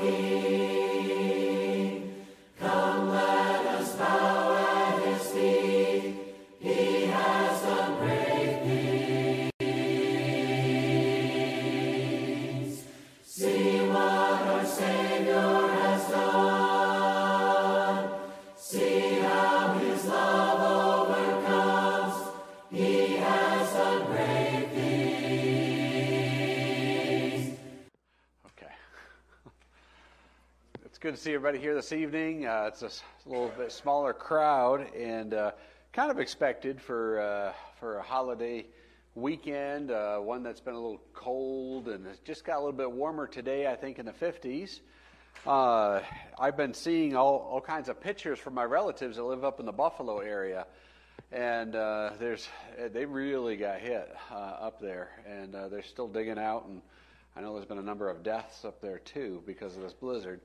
King. Come, let us bow at his feet. He has done great things. See what our Savior has done. See how his love overcomes. He has done great things. Okay. It's good to see everybody here this evening. It's a little bit smaller crowd and kind of expected for a holiday weekend, one that's been a little cold and it just got a little bit warmer today, I think in the 50s. I've been seeing all kinds of pictures from my relatives that live up in the Buffalo area, and they really got hit up there, and they're still digging out, and I know there's been a number of deaths up there too because of this blizzard.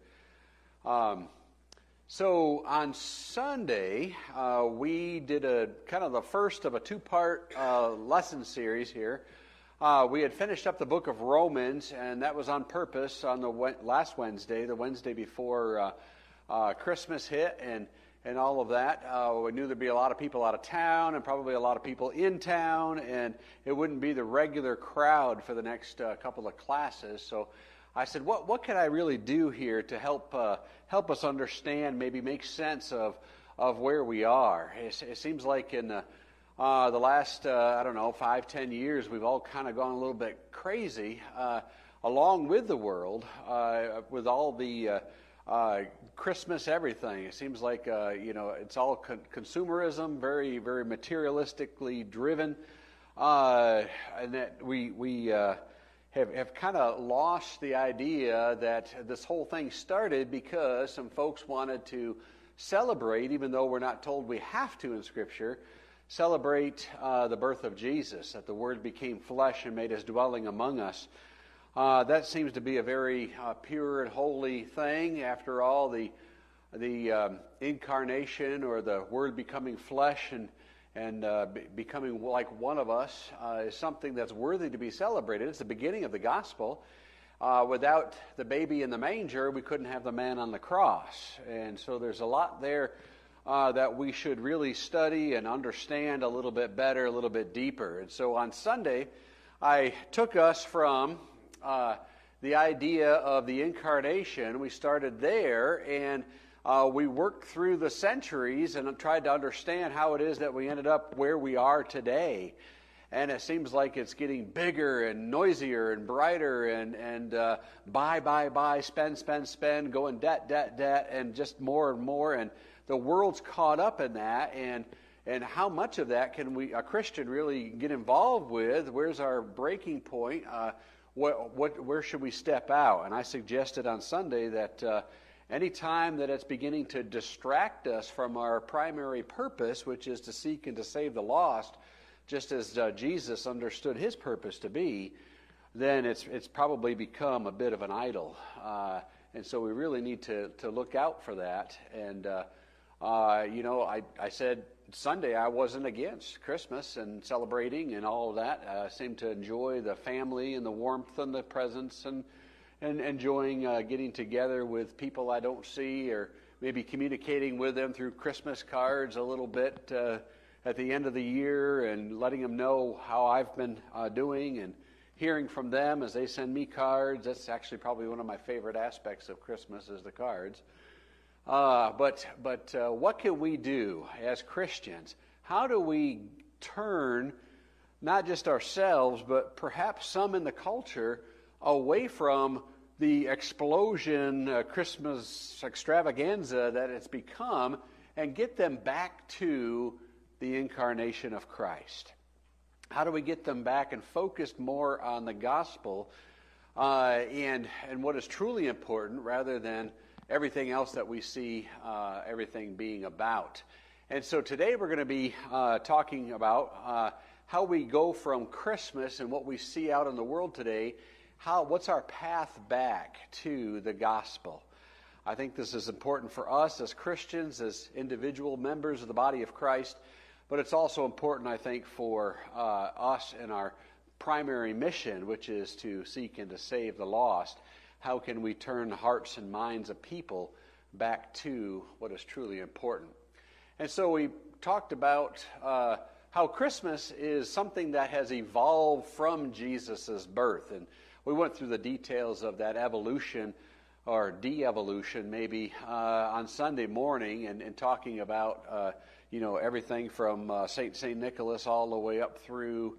So on Sunday, we did a kind of the first of a two-part lesson series here. We had finished up the book of Romans, and that was on purpose on the last Wednesday, the Wednesday before Christmas hit and all of that. We knew there'd be a lot of people out of town and probably a lot of people in town, and it wouldn't be the regular crowd for the next couple of classes. So I said, what can I really do here to help us understand, maybe make sense of where we are? It seems like in the last, 5-10 years, we've all kind of gone a little bit crazy along with the world with all the Christmas everything. It seems like, it's all consumerism, very, very materialistically driven, and that we have kind of lost the idea that this whole thing started because some folks wanted to celebrate, even though we're not told we have to in Scripture, celebrate the birth of Jesus, that the Word became flesh and made His dwelling among us. That seems to be a very pure and holy thing. After all, the incarnation or the Word becoming flesh and becoming like one of us is something that's worthy to be celebrated. It's the beginning of the gospel. Without the baby in the manger, we couldn't have the man on the cross. And so there's a lot there that we should really study and understand a little bit better, a little bit deeper. And so on Sunday, I took us from the idea of the incarnation. We started there, and we worked through the centuries and tried to understand how it is that we ended up where we are today. And it seems like it's getting bigger and noisier and brighter and buy, spend, going debt, and just more and more. And the world's caught up in that. And how much of that can a Christian really get involved with? Where's our breaking point? Where should we step out? And I suggested on Sunday that any time that it's beginning to distract us from our primary purpose, which is to seek and to save the lost, just as Jesus understood his purpose to be, then it's probably become a bit of an idol. And so we really need to look out for that. And, I said Sunday I wasn't against Christmas and celebrating and all of that. I seem to enjoy the family and the warmth and the presence and enjoying getting together with people I don't see, or maybe communicating with them through Christmas cards a little bit at the end of the year and letting them know how I've been doing and hearing from them as they send me cards. That's actually probably one of my favorite aspects of Christmas is the cards. But what can we do as Christians? How do we turn not just ourselves, but perhaps some in the culture away from the explosion Christmas extravaganza that it's become and get them back to the incarnation of Christ? How do we get them back and focused more on the gospel and what is truly important rather than everything else that we see everything being about? And so today we're going to be talking about how we go from Christmas and what we see out in the world today. What's our path back to the gospel? I think this is important for us as Christians, as individual members of the body of Christ, but it's also important, I think, for us in our primary mission, which is to seek and to save the lost. how can we turn hearts and minds of people back to what is truly important. And so we talked about how Christmas is something that has evolved from Jesus' birth. And we went through the details of that evolution or de-evolution maybe on Sunday morning and talking about everything from St. Nicholas all the way up through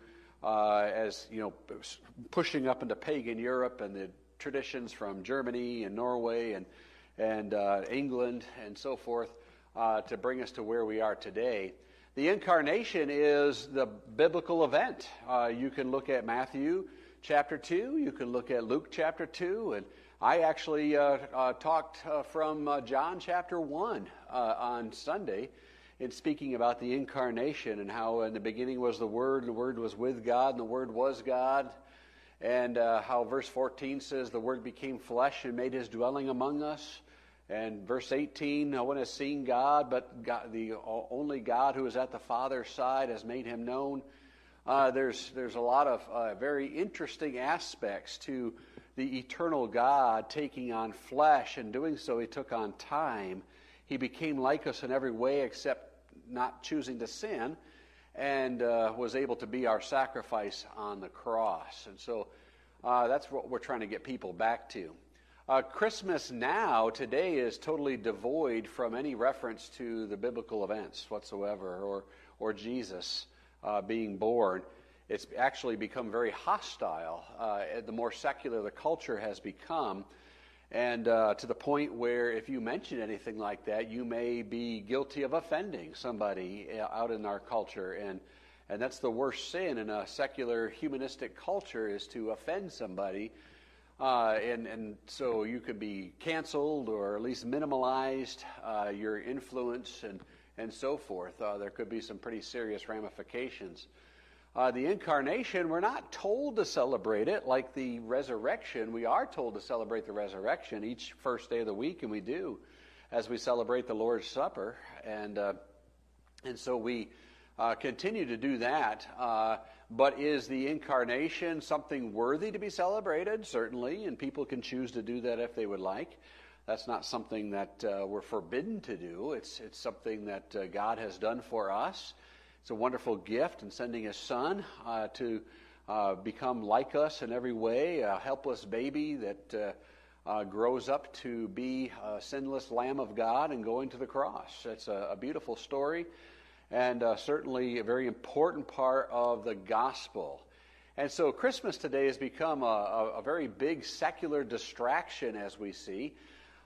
pushing up into pagan Europe and the traditions from Germany and Norway and England and so forth to bring us to where we are today. The incarnation is the biblical event. You can look at Matthew chapter 2, you can look at Luke chapter 2, and I actually talked from John chapter 1 on Sunday in speaking about the incarnation and how in the beginning was the Word was with God, and the Word was God, and how verse 14 says the Word became flesh and made His dwelling among us. And verse 18, no one has seen God, but God, the only God who is at the Father's side has made Him known. There's a lot of very interesting aspects to the eternal God taking on flesh, and doing so He took on time. He became like us in every way except not choosing to sin, and was able to be our sacrifice on the cross. And so that's what we're trying to get people back to. Christmas now, today, is totally devoid from any reference to the biblical events whatsoever, or Jesus being born. It's actually become very hostile. The more secular the culture has become, and to the point where if you mention anything like that, you may be guilty of offending somebody out in our culture. And that's the worst sin in a secular humanistic culture, is to offend somebody. And so you could be canceled or at least minimalized, your influence and so forth. There could be some pretty serious ramifications. The incarnation, we're not told to celebrate it like the resurrection. We are told to celebrate the resurrection each first day of the week, and we do as we celebrate the Lord's Supper. And so we continue to do that. But is the incarnation something worthy to be celebrated? Certainly, and people can choose to do that if they would like. That's not something that we're forbidden to do. It's something that God has done for us. It's a wonderful gift in sending His Son to become like us in every way, a helpless baby that grows up to be a sinless Lamb of God and going to the cross. It's a beautiful story. And certainly a very important part of the gospel. And so Christmas today has become a very big secular distraction, as we see.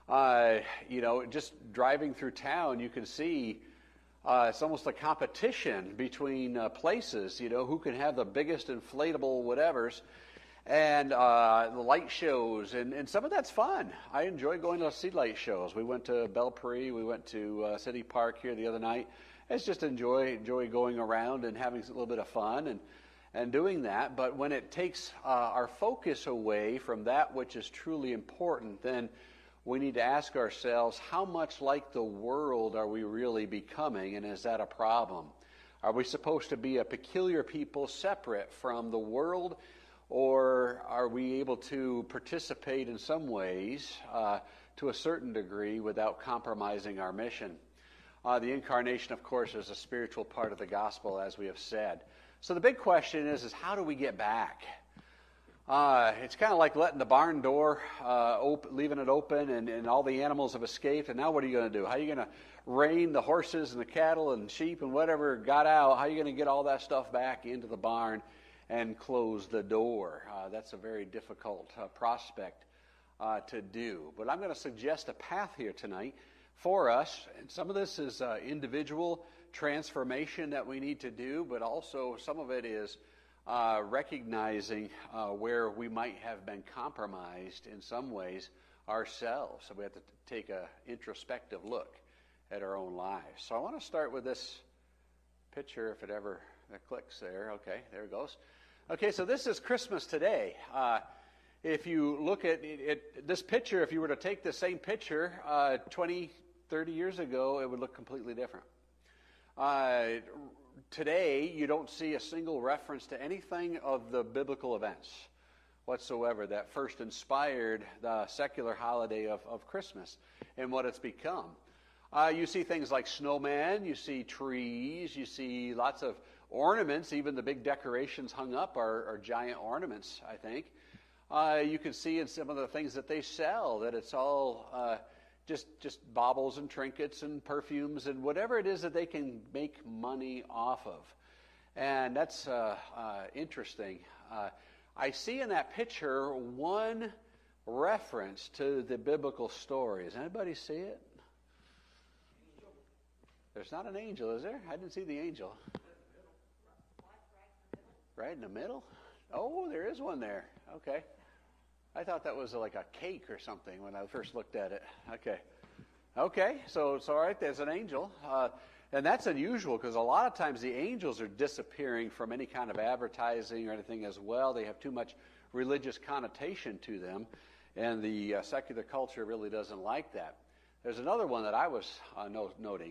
Just driving through town, you can see it's almost a competition between places, who can have the biggest inflatable whatevers, and the light shows, and some of that's fun. I enjoy going to see light shows. We went to Belpre, we went to City Park here the other night. It's just enjoy going around and having a little bit of fun and doing that. But when it takes our focus away from that which is truly important, then we need to ask ourselves, how much like the world are we really becoming, and is that a problem? Are we supposed to be a peculiar people separate from the world, or are we able to participate in some ways to a certain degree without compromising our mission? The incarnation, of course, is a spiritual part of the gospel, as we have said. So the big question is how do we get back? It's kind of like letting the barn door leaving it open, and all the animals have escaped, and now what are you going to do? How are you going to rein the horses and the cattle and sheep and whatever got out? How are you going to get all that stuff back into the barn and close the door? That's a very difficult prospect to do. But I'm going to suggest a path here tonight for us, and some of this is individual transformation that we need to do, but also some of it is recognizing where we might have been compromised in some ways ourselves. So we have to take an introspective look at our own lives. So I want to start with this picture, if it ever clicks there. Okay, there it goes. Okay, so this is Christmas today. If you look at this picture, if you were to take the same picture 20, 30 years ago, it would look completely different. Today, you don't see a single reference to anything of the biblical events whatsoever that first inspired the secular holiday of Christmas and what it's become. You see things like snowmen, you see trees, you see lots of ornaments. Even the big decorations hung up are giant ornaments, I think. You can see in some of the things that they sell that it's all just baubles and trinkets and perfumes and whatever it is that they can make money off of. And that's interesting. I see in that picture one reference to the biblical story. Does anybody see it? There's not an angel, is there? I didn't see the angel. Right in the middle? Oh, there is one there. Okay. I thought that was like a cake or something when I first looked at it. Okay, so it's all right, there's an angel. And that's unusual because a lot of times the angels are disappearing from any kind of advertising or anything as well. They have too much religious connotation to them, and the secular culture really doesn't like that. There's another one that I was noting.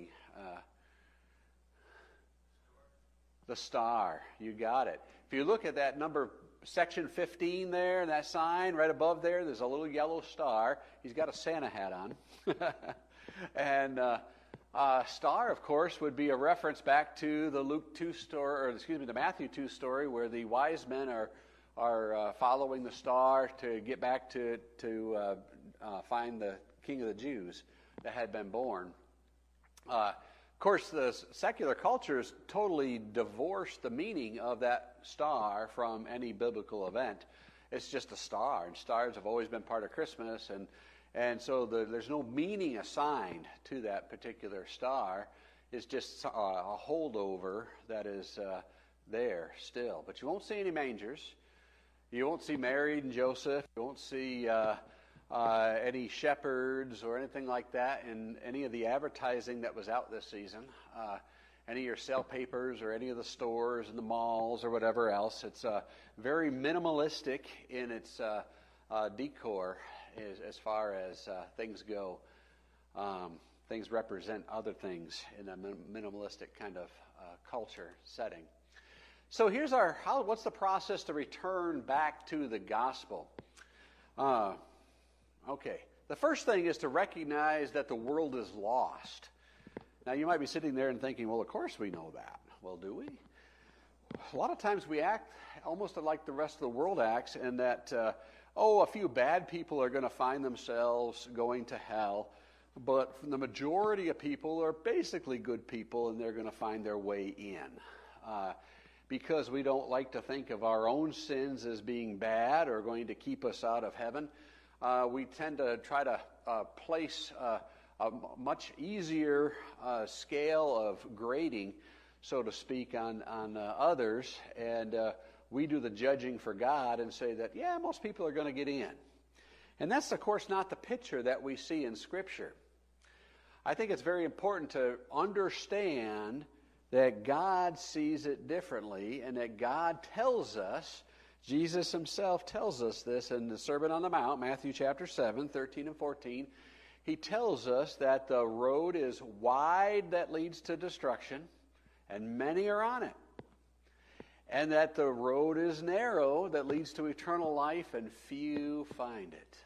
The star. You got it. If you look at that section 15 there, that sign right above there, there's a little yellow star. He's got a Santa hat on. And star, of course, would be a reference back to the the Matthew 2 story, where the wise men are following the star to get back to find the King of the Jews that had been born. Of course, the secular culture has totally divorced the meaning of that star from any biblical event. It's just a star, and stars have always been part of Christmas, and so there's no meaning assigned to that particular star. It's just a holdover that is there still. But you won't see any mangers. You won't see Mary and Joseph. You won't see any shepherds or anything like that in any of the advertising that was out this season. Any of your sale papers or any of the stores and the malls or whatever else. It's very minimalistic in its decor as far as things go. Things represent other things in a minimalistic kind of culture setting. So here's what's the process to return back to the gospel? Okay, the first thing is to recognize that the world is lost. Now, you might be sitting there and thinking, well, of course we know that. Well, do we? A lot of times we act almost like the rest of the world acts, in that, a few bad people are going to find themselves going to hell, but the majority of people are basically good people, and they're going to find their way in. Because we don't like to think of our own sins as being bad or going to keep us out of heaven, we tend to try to place a much easier scale of grading, so to speak, on others, and we do the judging for God and say that, most people are going to get in. And that's, of course, not the picture that we see in Scripture. I think it's very important to understand that God sees it differently, and that God tells us, Jesus himself tells us this in the Sermon on the Mount, Matthew chapter 7, 13 and 14. He tells us that the road is wide that leads to destruction, and many are on it. And that the road is narrow that leads to eternal life, and few find it.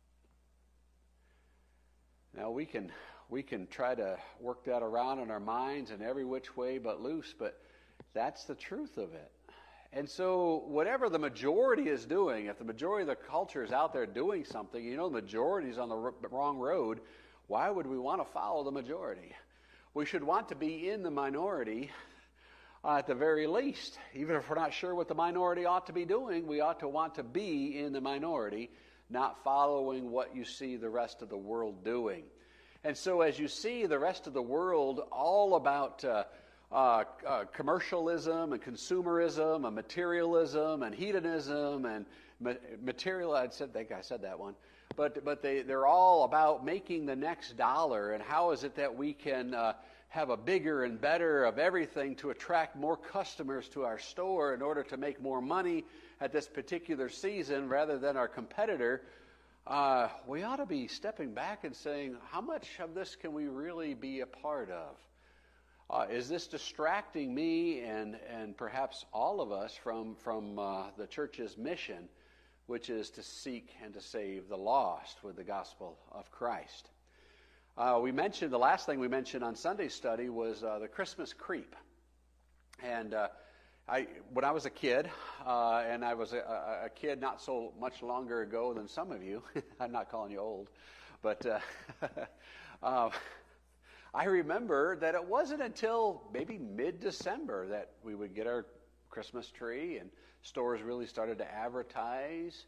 Now we can try to work that around in our minds in every which way but loose, but that's the truth of it. And so whatever the majority is doing, if the majority of the culture is out there doing something, the majority is on the wrong road, why would we want to follow the majority? We should want to be in the minority at the very least. Even if we're not sure what the minority ought to be doing, we ought to want to be in the minority, not following what you see the rest of the world doing. And so as you see the rest of the world all about commercialism and consumerism and materialism and hedonism and material, I think I said that one, but they're all about making the next dollar, and how is it that we can have a bigger and better of everything to attract more customers to our store in order to make more money at this particular season rather than our competitor. We ought to be stepping back and saying, how much of this can we really be a part of? Is this distracting me and perhaps all of us from the church's mission, which is to seek and to save the lost with the gospel of Christ. The last thing we mentioned on Sunday study was the Christmas creep. And when I was a kid, and I was a kid not so much longer ago than some of you, I'm not calling you old, but I remember that it wasn't until maybe mid-December that we would get our Christmas tree, and stores really started to advertise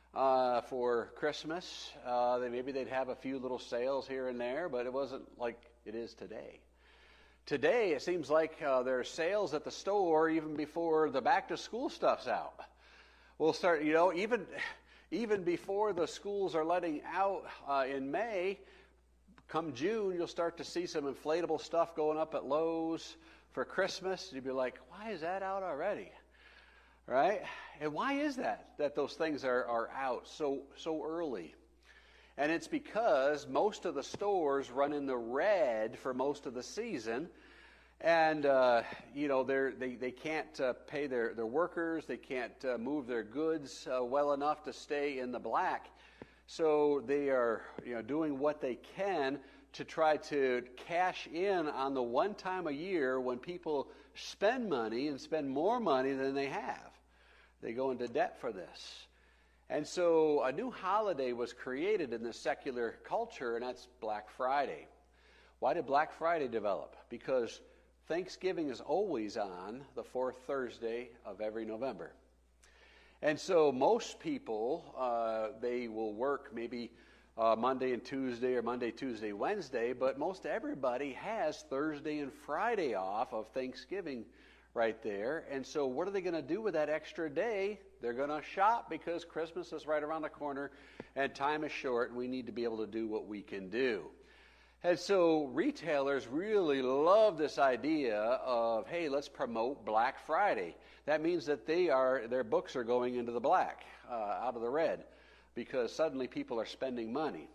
for Christmas. Maybe they'd have a few little sales here and there, but it wasn't like it is today. Today, it seems like there are sales at the store even before the back-to-school stuff's out. We'll start, even before the schools are letting out in May, come June, you'll start to see some inflatable stuff going up at Lowe's for Christmas. You'd be like, why is that out already? Right? And why is that those things are out so early? And it's because most of the stores run in the red for most of the season. And, they can't pay their workers. They can't move their goods well enough to stay in the black. So they are, doing what they can to try to cash in on the one time a year when people spend money and spend more money than they have. They go into debt for this. And so a new holiday was created in the secular culture, and that's Black Friday. Why did Black Friday develop? Because Thanksgiving is always on the fourth Thursday of every November. And so most people, they will work maybe Monday and Tuesday or Monday, Tuesday, Wednesday, but most everybody has Thursday and Friday off of Thanksgiving right there. And so what are they going to do with that extra day? They're going to shop because Christmas is right around the corner and time is short and we need to be able to do what we can do. And so retailers really love this idea of, hey, let's promote Black Friday. That means that their books are going into the black, out of the red, because suddenly people are spending money.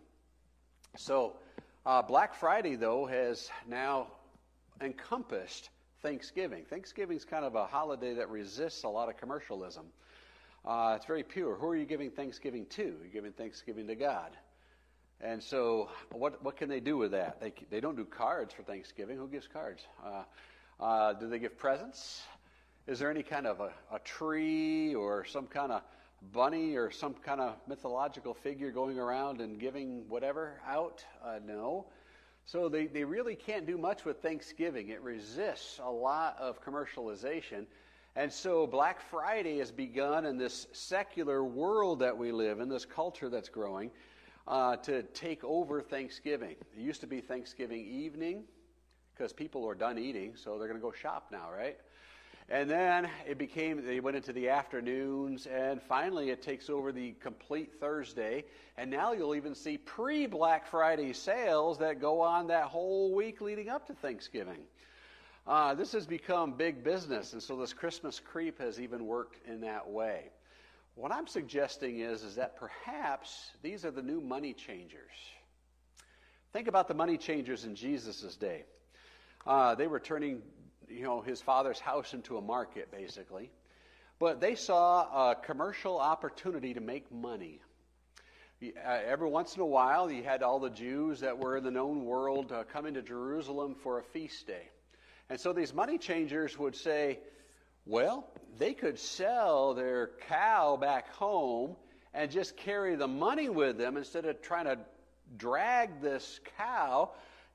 So Black Friday, though, has now encompassed Thanksgiving. Thanksgiving's kind of a holiday that resists a lot of commercialism. It's very pure. Who are you giving Thanksgiving to? You're giving Thanksgiving to God. And so what can they do with that? They don't do cards for Thanksgiving. Who gives cards? Do they give presents? Is there any kind of a tree or some kind of bunny or some kind of mythological figure going around and giving whatever out? No. So they really can't do much with Thanksgiving. It resists a lot of commercialization. And so Black Friday has begun in this secular world that we live in, this culture that's growing, to take over Thanksgiving. It used to be Thanksgiving evening because people are done eating, so they're going to go shop now, right? And then they went into the afternoons, and finally it takes over the complete Thursday. And now you'll even see pre-Black Friday sales that go on that whole week leading up to Thanksgiving. This has become big business, and so this Christmas creep has even worked in that way. What I'm suggesting is that perhaps these are the new money changers. Think about the money changers in Jesus' day. They were turning his father's house into a market, basically. But they saw a commercial opportunity to make money. Every once in a while, you had all the Jews that were in the known world come into Jerusalem for a feast day. And so these money changers would say, well, they could sell their cow back home and just carry the money with them instead of trying to drag this cow,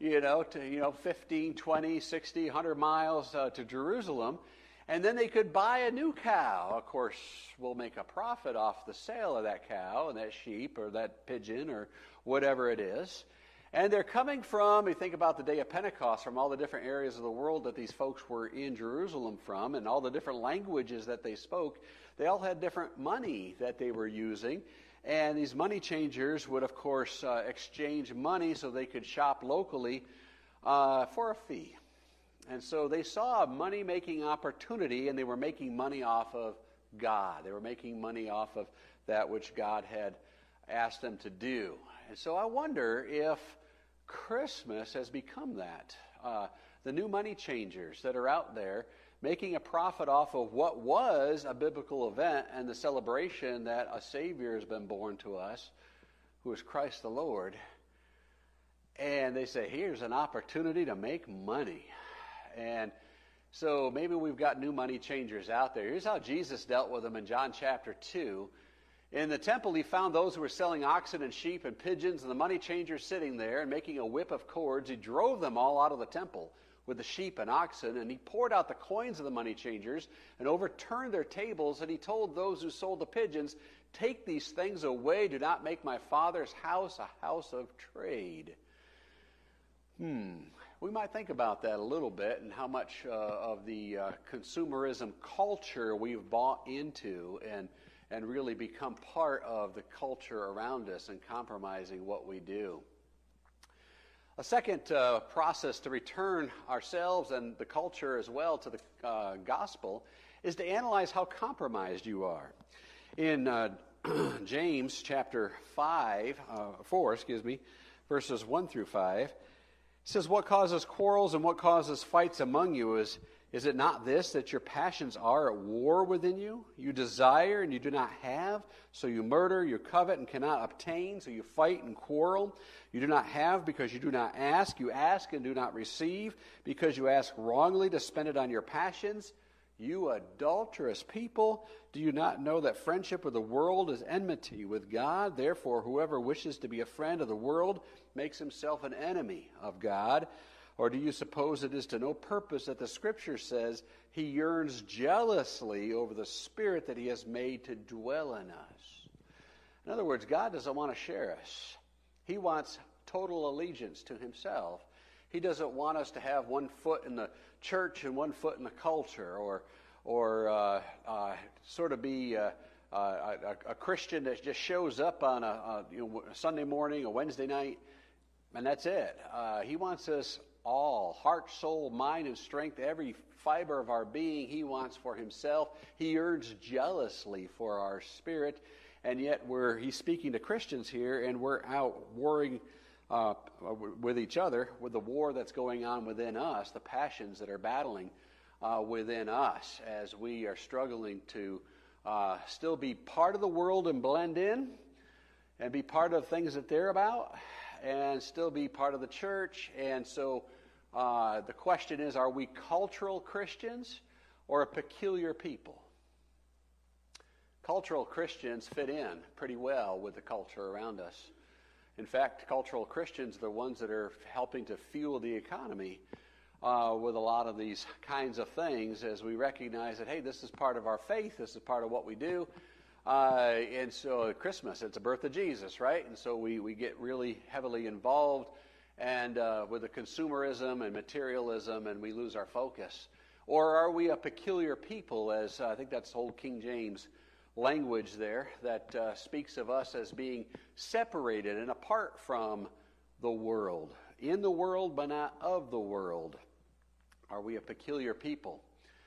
to 15, 20, 60, 100 miles to Jerusalem. And then they could buy a new cow. Of course, we'll make a profit off the sale of that cow and that sheep or that pigeon or whatever it is. And they're coming from, you think about the day of Pentecost, from all the different areas of the world that these folks were in Jerusalem from and all the different languages that they spoke. They all had different money that they were using. And these money changers would, of course, exchange money so they could shop locally for a fee. And so they saw a money-making opportunity, and they were making money off of God. They were making money off of that which God had asked them to do. And so I wonder if Christmas has become that. The new money changers that are out there making a profit off of what was a biblical event and the celebration that a Savior has been born to us, who is Christ the Lord. And they say, here's an opportunity to make money. And so maybe we've got new money changers out there. Here's how Jesus dealt with them in John chapter 2. In the temple, he found those who were selling oxen and sheep and pigeons, and the money changers sitting there and making a whip of cords. He drove them all out of the temple with the sheep and oxen, and he poured out the coins of the money changers and overturned their tables, and he told those who sold the pigeons, take these things away, do not make my Father's house a house of trade. We might think about that a little bit and how much of the consumerism culture we've bought into and really become part of the culture around us and compromising what we do. A second process to return ourselves and the culture as well to the gospel is to analyze how compromised you are. In James chapter 4, verses 1 through 5, it says, what causes quarrels and what causes fights among you is it not this, that your passions are at war within you? You desire and you do not have, so you murder, you covet and cannot obtain, so you fight and quarrel. You do not have because you do not ask. You ask and do not receive because you ask wrongly to spend it on your passions. You adulterous people, do you not know that friendship with the world is enmity with God? Therefore, whoever wishes to be a friend of the world makes himself an enemy of God. Or do you suppose it is to no purpose that the Scripture says he yearns jealously over the Spirit that he has made to dwell in us? In other words, God doesn't want to share us. He wants total allegiance to himself. He doesn't want us to have one foot in the church and one foot in the culture, or sort of be a Christian that just shows up on a Sunday morning, a Wednesday night, and that's it. He wants us all, heart, soul, mind, and strength, every fiber of our being, he wants for himself. He yearns jealously for our spirit, and yet he's speaking to Christians here, and we're out warring with each other, with the war that's going on within us, the passions that are battling within us as we are struggling to still be part of the world and blend in and be part of things that they're about and still be part of the church. And so the question is, are we cultural Christians or a peculiar people? Cultural Christians fit in pretty well with the culture around us. In fact, cultural Christians are the ones that are helping to fuel the economy with a lot of these kinds of things, as we recognize that, hey, this is part of our faith, this is part of what we do. And so at Christmas, it's the birth of Jesus, right? And so we get really heavily involved and with the consumerism and materialism, and we lose our focus. Or are we a peculiar people, as I think that's old King James language there that speaks of us as being separated and apart from the world. In the world, but not of the world. Are we a peculiar people?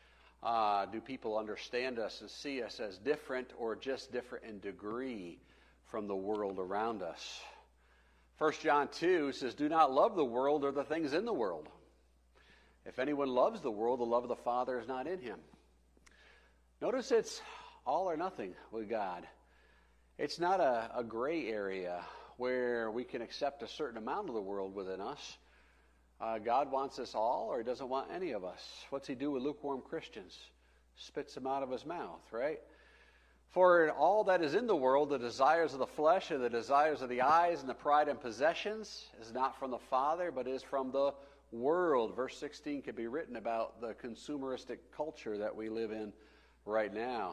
Do people understand us and see us as different, or just different in degree from the world around us? 1 John 2 says, do not love the world or the things in the world. If anyone loves the world, the love of the Father is not in him. Notice it's all or nothing with God. It's not a gray area where we can accept a certain amount of the world within us. God wants us all, or he doesn't want any of us. What's he do with lukewarm Christians? Spits them out of his mouth, right? For all that is in the world, the desires of the flesh and the desires of the eyes and the pride and possessions, is not from the Father, but is from the world. Verse 16 could be written about the consumeristic culture that we live in right now.